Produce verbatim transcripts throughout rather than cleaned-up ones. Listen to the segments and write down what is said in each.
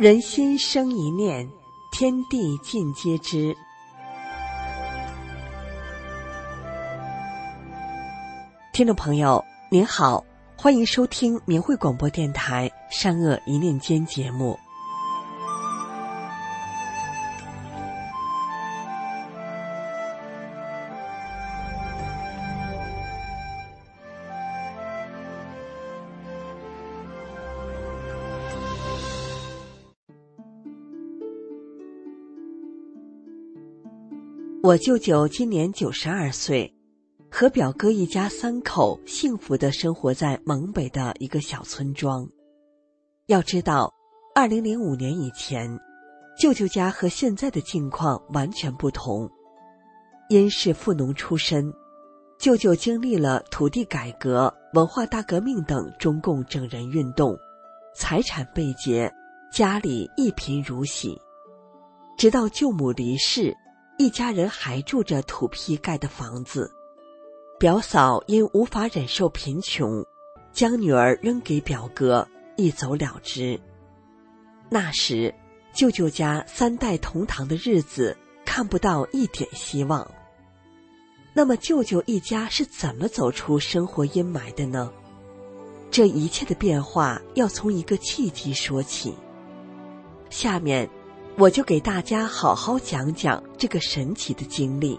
人心生一念，天地尽皆知。听众朋友您好，欢迎收听明慧广播电台善恶一念间节目。我舅舅今年九十二岁，和表哥一家三口幸福地生活在蒙北的一个小村庄。要知道，二零零五年以前，舅舅家和现在的境况完全不同。因是富农出身，舅舅经历了土地改革、文化大革命等中共整人运动，财产被劫，家里一贫如洗。直到舅母离世，一家人还住着土坯盖的房子。表嫂因无法忍受贫穷，将女儿扔给表哥，一走了之。那时，舅舅家三代同堂的日子看不到一点希望。那么舅舅一家是怎么走出生活阴霾的呢？这一切的变化要从一个契机说起。下面我就给大家好好讲讲这个神奇的经历。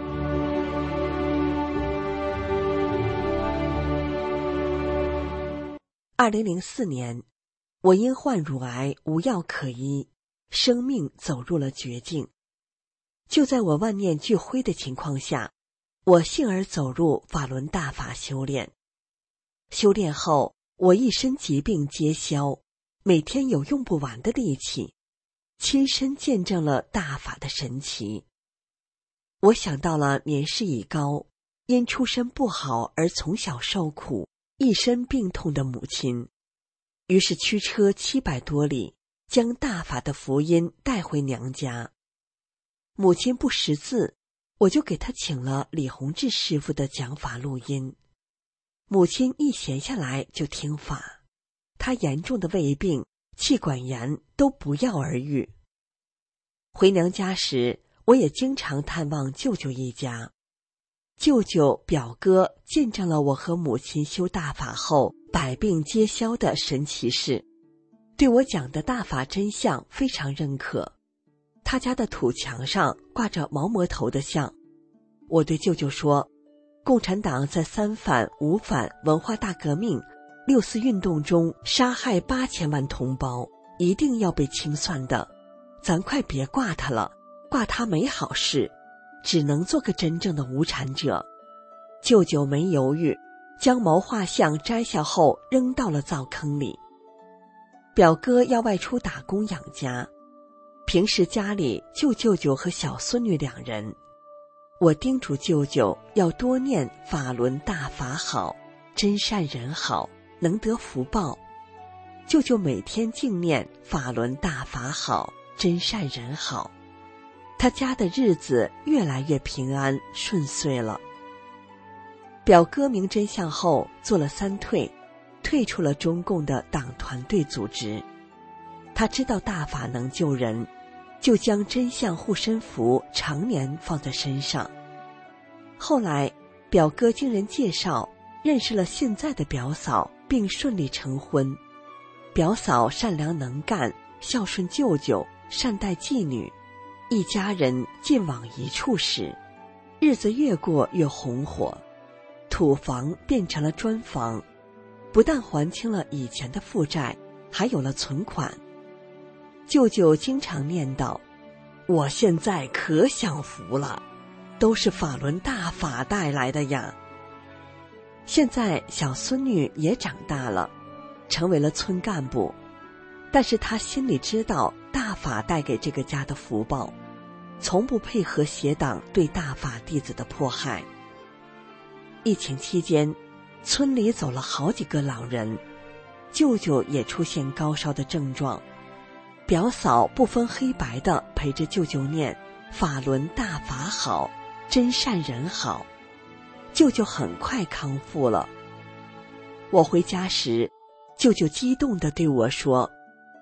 二零零四年，我因患乳癌无药可医，生命走入了绝境。就在我万念俱灰的情况下，我幸而走入法轮大法修炼。修炼后，我一身疾病皆消，每天有用不完的力气，亲身见证了大法的神奇。我想到了年事已高，因出身不好而从小受苦，一身病痛的母亲，于是驱车七百多里，将大法的福音带回娘家。母亲不识字，我就给她请了李洪志师傅的讲法录音。母亲一闲下来就听法，她严重的胃病、气管炎都不药而愈。回娘家时，我也经常探望舅舅一家。舅舅、表哥见证了我和母亲修大法后百病皆消的神奇事，对我讲的大法真相非常认可。他家的土墙上挂着毛魔头的像。我对舅舅说，共产党在三反、五反、文化大革命、六四运动中杀害八千万同胞，一定要被清算的，咱快别挂他了，挂他没好事，只能做个真正的无产者。舅舅没犹豫，将毛画像摘下后扔到了灶坑里。表哥要外出打工养家，平时家里就舅舅和小孙女两人。我叮嘱舅舅要多念法轮大法好，真善人好，能得福报。舅舅每天净念法轮大法好，真善人好，他家的日子越来越平安顺遂了。表哥明真相后做了三退，退出了中共的党团队组织。他知道大法能救人，就将真相护身符常年放在身上。后来表哥经人介绍认识了现在的表嫂，并顺利成婚。表嫂善良能干，孝顺舅舅，善待继女，一家人尽往一处使，日子越过越红火。土房变成了砖房，不但还清了以前的负债，还有了存款。舅舅经常念叨，我现在可享福了，都是法轮大法带来的呀。现在小孙女也长大了，成为了村干部，但是她心里知道大法带给这个家的福报，从不配合邪党对大法弟子的迫害。疫情期间，村里走了好几个老人，舅舅也出现高烧的症状。表嫂不分黑白地陪着舅舅念法轮大法好，真善人好，舅舅很快康复了。我回家时，舅舅激动地对我说，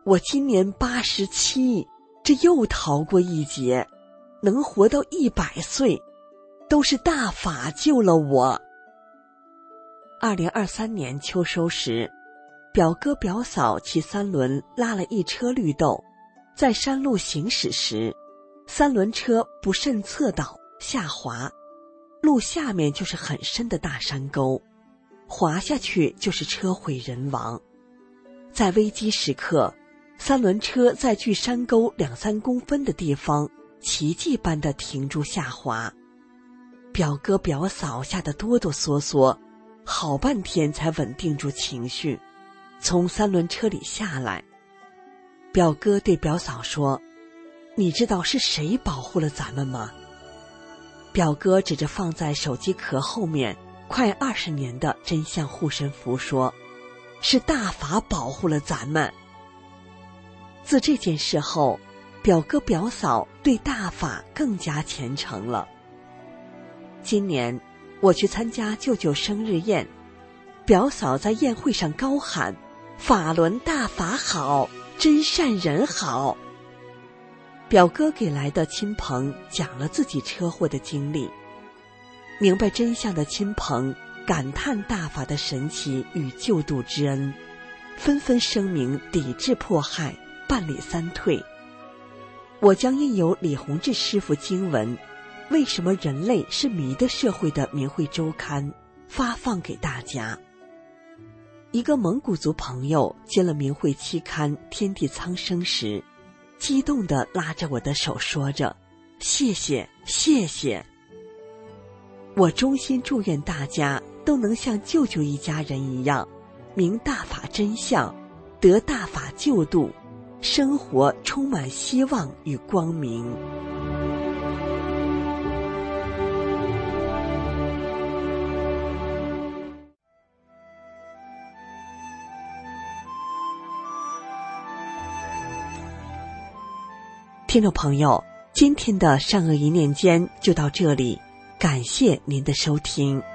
我今年八十七，这又逃过一劫，能活到一百岁，都是大法救了我。二零二三年秋收时，表哥表嫂骑三轮拉了一车绿豆，在山路行驶时，三轮车不慎侧倒下滑，路下面就是很深的大山沟，滑下去就是车毁人亡。在危机时刻，三轮车在距山沟两三公分的地方奇迹般地停住下滑，表哥表嫂吓得哆哆嗦嗦，好半天才稳定住情绪，从三轮车里下来。表哥对表嫂说：你知道是谁保护了咱们吗？表哥指着放在手机壳后面快二十年的真相护身符说：是大法保护了咱们。自这件事后，表哥表嫂对大法更加虔诚了。今年我去参加舅舅生日宴，表嫂在宴会上高喊：法轮大法好，真善人好。表哥给来的亲朋讲了自己车祸的经历，明白真相的亲朋感叹大法的神奇与救度之恩，纷纷声明抵制迫害，办理三退。我将印有李洪志师傅经文《为什么人类是迷的社会》的明慧周刊发放给大家。一个蒙古族朋友接了明慧期刊《天地苍生》时，激动地拉着我的手说着：谢谢谢谢。我衷心祝愿大家都能像舅舅一家人一样，明大法真相，得大法救度，生活充满希望与光明。听众朋友，今天的善恶一念间就到这里，感谢您的收听。